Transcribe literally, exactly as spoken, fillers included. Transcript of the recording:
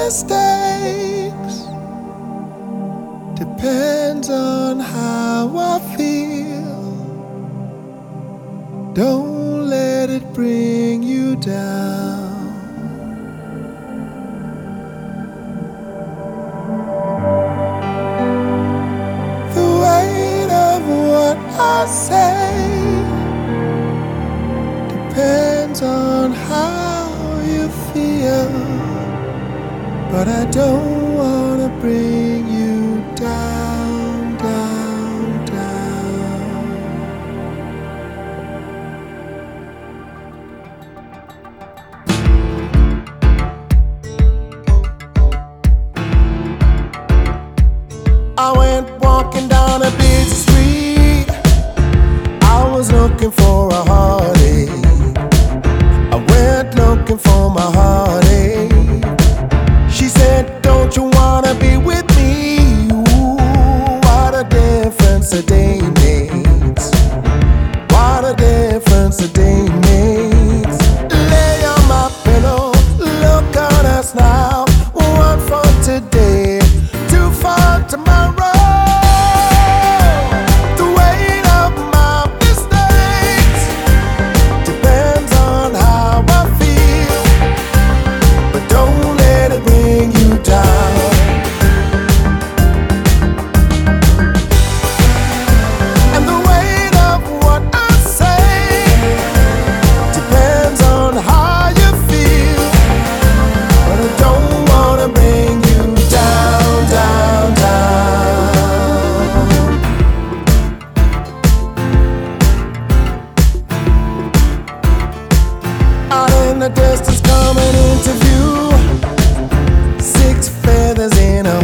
mistakes depends on how I feel. Don't let it bring you down. The weight of what I say depends on how you feel, but I don't wanna bring you down, down, down. I went walking down a busy street. I was looking for a heartache. I went looking for my heartache. She said, don't you wanna be with me? Ooh, what a difference a day makes. What a difference a day makes. Lay on my pillow, look at us now. One for today, two for tomorrow. The weight of my mistakes depends on how I feel, but don't let it bring you down. And the weight of what I say depends on how you feel, but I don't wanna bring you down, down, down. Out in the distance coming into view, six feathers in a